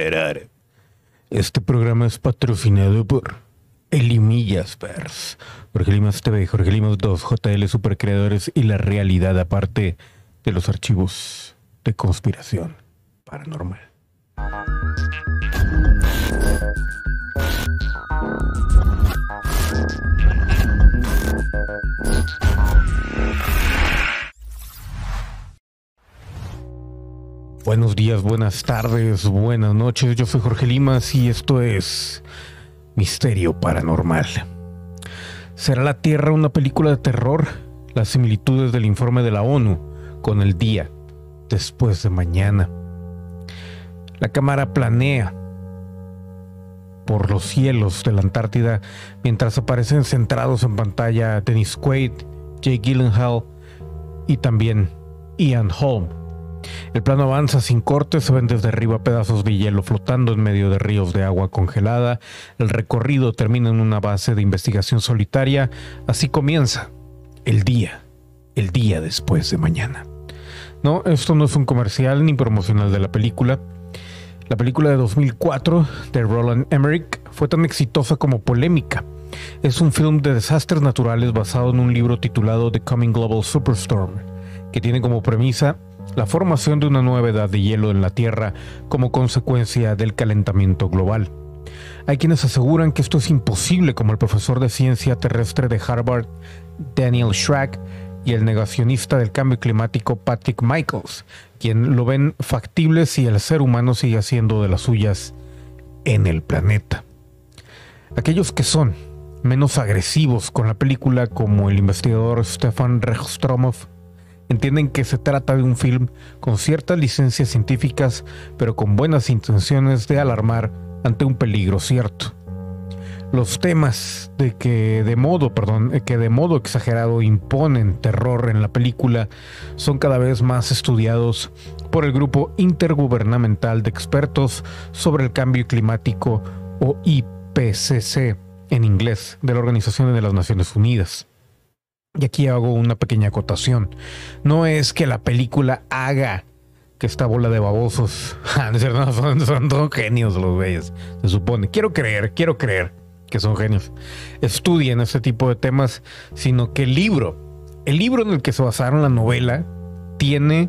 esperar. Este programa es patrocinado por Elimillas Pers, Jorge Limas TV, Jorge Limas 2, JL Supercreadores y la realidad aparte de los archivos de conspiración paranormal. Buenos días, buenas tardes, buenas noches. Yo soy Jorge Limas y esto es Misterio Paranormal. ¿Será la Tierra una película de terror? Las similitudes del informe de la ONU con el día después de mañana. La cámara planea por los cielos de la Antártida mientras aparecen centrados en pantalla Dennis Quaid, Jake Gyllenhaal y también Ian Holm. El plano avanza sin cortes, se ven desde arriba pedazos de hielo flotando en medio de ríos de agua congelada. El recorrido termina en una base de investigación solitaria. Así comienza el día después de mañana. No, esto no es un comercial ni promocional de la película. La película de 2004 de Roland Emmerich fue tan exitosa como polémica. Es un film de desastres naturales basado en un libro titulado The Coming Global Superstorm, que tiene como premisa la formación de una nueva edad de hielo en la Tierra como consecuencia del calentamiento global. Hay quienes aseguran que esto es imposible, como el profesor de ciencia terrestre de Harvard, Daniel Schrack, y el negacionista del cambio climático, Patrick Michaels, quien lo ven factible si el ser humano sigue haciendo de las suyas en el planeta. Aquellos que son menos agresivos con la película, como el investigador Stefan Rehstromov, entienden que se trata de un film con ciertas licencias científicas, pero con buenas intenciones de alarmar ante un peligro cierto. Los temas que de modo exagerado imponen terror en la película son cada vez más estudiados por el Grupo Intergubernamental de Expertos sobre el Cambio Climático, o IPCC en inglés, de la Organización de las Naciones Unidas. Y aquí hago una pequeña acotación. No es que la película haga que esta bola de babosos son genios los güeyes, se supone. Quiero creer que son genios, estudien este tipo de temas, sino que el libro en el que se basaron la novela tiene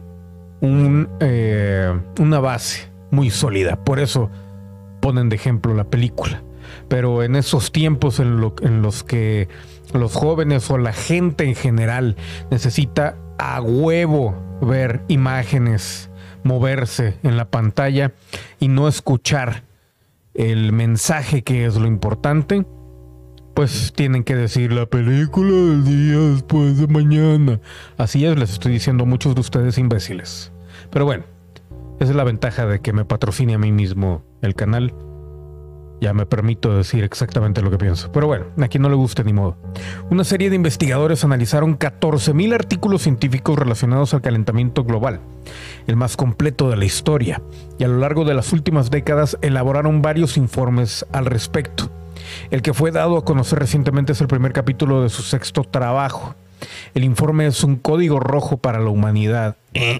una base muy sólida. Por eso ponen de ejemplo la película. Pero en esos tiempos en los que los jóvenes o la gente en general necesita a huevo ver imágenes, moverse en la pantalla y no escuchar el mensaje, que es lo importante, pues tienen que decir la película del día después de mañana. Así es, les estoy diciendo a muchos de ustedes imbéciles. Pero bueno, esa es la ventaja de que me patrocine a mí mismo el canal. Ya me permito decir exactamente lo que pienso. Pero bueno, a quien no le guste, ni modo. Una serie de investigadores analizaron 14,000 artículos científicos relacionados al calentamiento global, el más completo de la historia, y a lo largo de las últimas décadas elaboraron varios informes al respecto. El que fue dado a conocer recientemente es el primer capítulo de su 6º trabajo. El informe es un código rojo para la humanidad.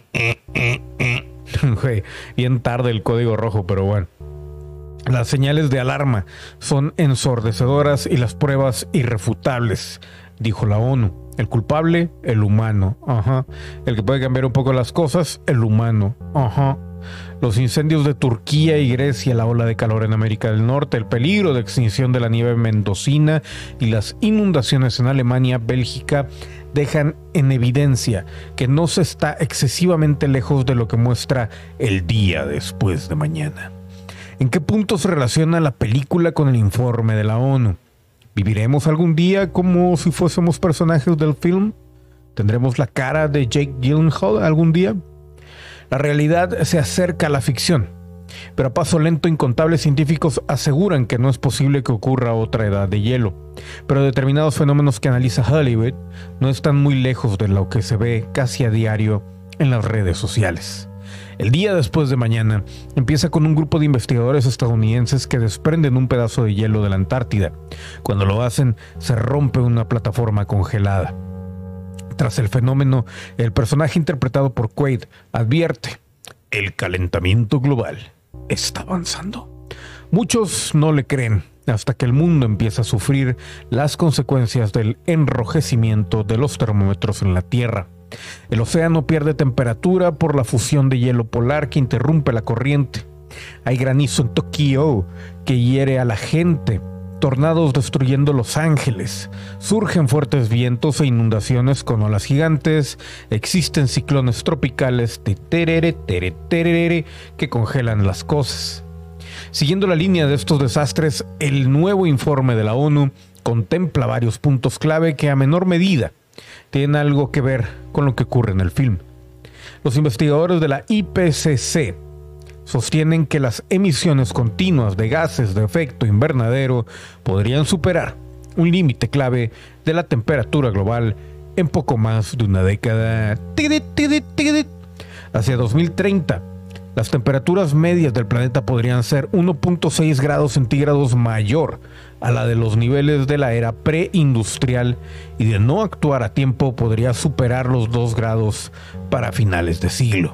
Bien tarde el código rojo, pero bueno. Las señales de alarma son ensordecedoras y las pruebas irrefutables, dijo la ONU. El culpable, el humano. El que puede cambiar un poco las cosas, el humano. Los incendios de Turquía y Grecia, la ola de calor en América del Norte, el peligro de extinción de la nieve mendocina y las inundaciones en Alemania, Bélgica, dejan en evidencia que no se está excesivamente lejos de lo que muestra el día después de mañana. ¿En qué punto se relaciona la película con el informe de la ONU? ¿Viviremos algún día como si fuésemos personajes del film? ¿Tendremos la cara de Jake Gyllenhaal algún día? La realidad se acerca a la ficción, pero a paso lento incontables científicos aseguran que no es posible que ocurra otra edad de hielo. Pero determinados fenómenos que analiza Hollywood no están muy lejos de lo que se ve casi a diario en las redes sociales. El día después de mañana empieza con un grupo de investigadores estadounidenses que desprenden un pedazo de hielo de la Antártida. Cuando lo hacen, se rompe una plataforma congelada. Tras el fenómeno, el personaje interpretado por Quaid advierte: el calentamiento global está avanzando. Muchos no le creen hasta que el mundo empieza a sufrir las consecuencias del enrojecimiento de los termómetros en la Tierra. El océano pierde temperatura por la fusión de hielo polar que interrumpe la corriente. Hay granizo en Tokio que hiere a la gente. Tornados destruyendo Los Ángeles. Surgen fuertes vientos e inundaciones con olas gigantes. Existen ciclones tropicales que congelan las cosas. Siguiendo la línea de estos desastres, el nuevo informe de la ONU contempla varios puntos clave que a menor medida tienen algo que ver con lo que ocurre en el film. Los investigadores de la IPCC sostienen que las emisiones continuas de gases de efecto invernadero podrían superar un límite clave de la temperatura global en poco más de una década. Hacia 2030, las temperaturas medias del planeta podrían ser 1.6 grados centígrados mayor a la de los niveles de la era preindustrial, y de no actuar a tiempo podría superar los 2 grados para finales de siglo.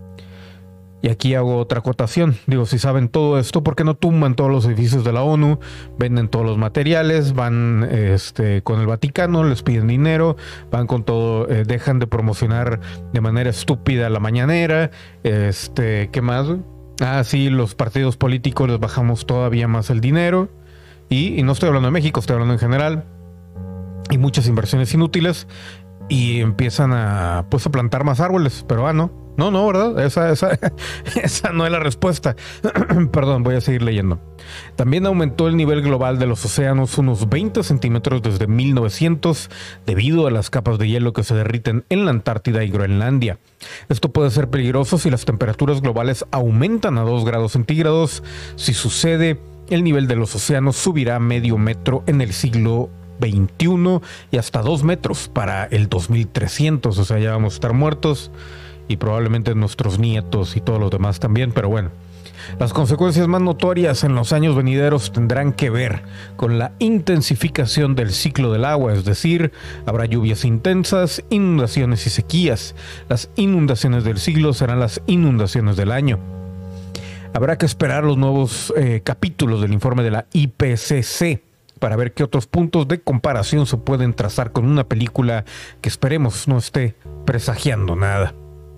Y aquí hago otra acotación. Digo, si saben todo esto, ¿por qué no tumban todos los edificios de la ONU? Venden todos los materiales, van con el Vaticano, les piden dinero, van con todo, dejan de promocionar de manera estúpida la mañanera. ¿Qué más? Sí, los partidos políticos les bajamos todavía más el dinero. Y no estoy hablando de México, estoy hablando en general. Y muchas inversiones inútiles. Y empiezan a plantar más árboles, pero No, ¿verdad? Esa no es la respuesta. Perdón, voy a seguir leyendo. También aumentó el nivel global de los océanos unos 20 centímetros desde 1900 debido a las capas de hielo que se derriten en la Antártida y Groenlandia. Esto puede ser peligroso si las temperaturas globales aumentan a 2 grados centígrados. Si sucede, el nivel de los océanos subirá medio metro en el siglo XXI y hasta 2 metros para el 2300. O sea, ya vamos a estar muertos. Y probablemente nuestros nietos y todos los demás también, pero bueno. Las consecuencias más notorias en los años venideros tendrán que ver con la intensificación del ciclo del agua, es decir, habrá lluvias intensas, inundaciones y sequías. Las inundaciones del siglo serán las inundaciones del año. Habrá que esperar los nuevos capítulos del informe de la IPCC para ver qué otros puntos de comparación se pueden trazar con una película que esperemos no esté presagiando nada.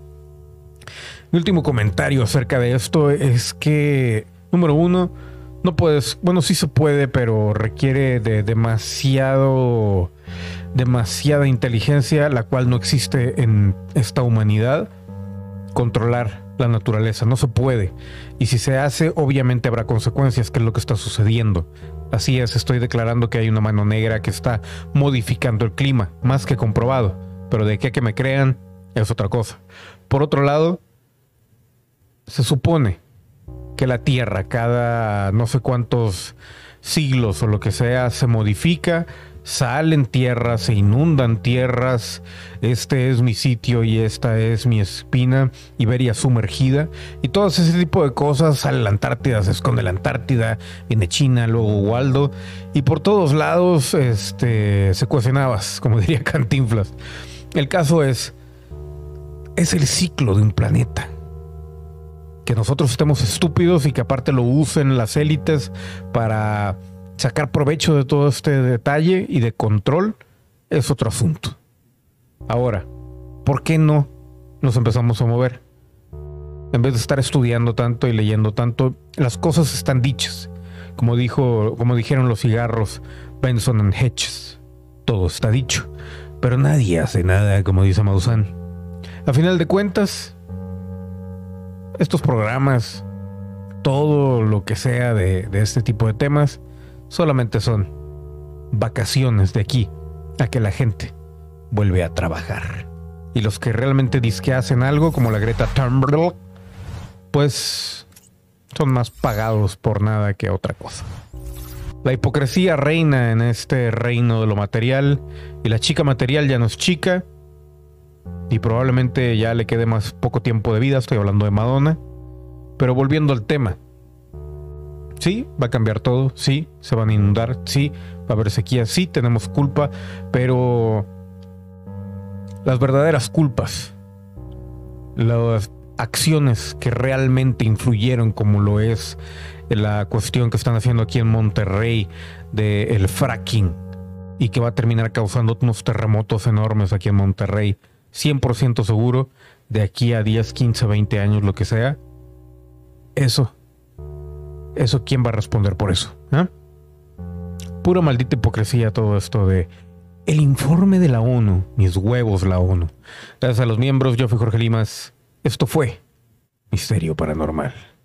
Mi último comentario acerca de esto es que, número uno, no puedes, bueno, sí se puede, pero requiere de demasiada inteligencia, la cual no existe en esta humanidad, controlar la naturaleza. No se puede. Y si se hace, obviamente habrá consecuencias, que es lo que está sucediendo. Así es, estoy declarando que hay una mano negra que está modificando el clima, más que comprobado. Pero de que me crean, es otra cosa. Por otro lado, se supone que la Tierra cada no sé cuántos siglos o lo que sea se modifica, salen tierras, se inundan tierras. Este es mi sitio y esta es mi espina, Iberia sumergida, y todo ese tipo de cosas. Sale la Antártida, se esconde la Antártida, viene China, luego Waldo, y por todos lados se cuecen habas, como diría Cantinflas. El caso es el ciclo de un planeta. Que nosotros estemos estúpidos y que aparte lo usen las élites para sacar provecho de todo este detalle y de control, es otro asunto. Ahora, ¿por qué no nos empezamos a mover? En vez de estar estudiando tanto y leyendo tanto, las cosas están dichas. Como dijeron los cigarros Benson and Hedges, todo está dicho, pero nadie hace nada, como dice Maussan. A final de cuentas, estos programas, todo lo que sea de este tipo de temas, solamente son vacaciones de aquí a que la gente vuelve a trabajar. Y los que realmente dizque hacen algo, como la Greta Thunberg, pues son más pagados por nada que otra cosa. La hipocresía reina en este reino de lo material, y la chica material ya no es chica, y probablemente ya le quede más poco tiempo de vida. Estoy hablando de Madonna. Pero volviendo al tema, sí, va a cambiar todo, sí, se van a inundar, sí, va a haber sequía, sí, tenemos culpa, pero las verdaderas culpas, acciones que realmente influyeron, como lo es la cuestión que están haciendo aquí en Monterrey del fracking y que va a terminar causando unos terremotos enormes aquí en Monterrey, 100% seguro, de aquí a 10, 15, 20 años, lo que sea. Eso, ¿quién va a responder por eso? Pura maldita hipocresía todo esto de el informe de la ONU. Mis huevos, la ONU. Gracias a los miembros, yo fui Jorge Limas. Esto fue Misterio Paranormal.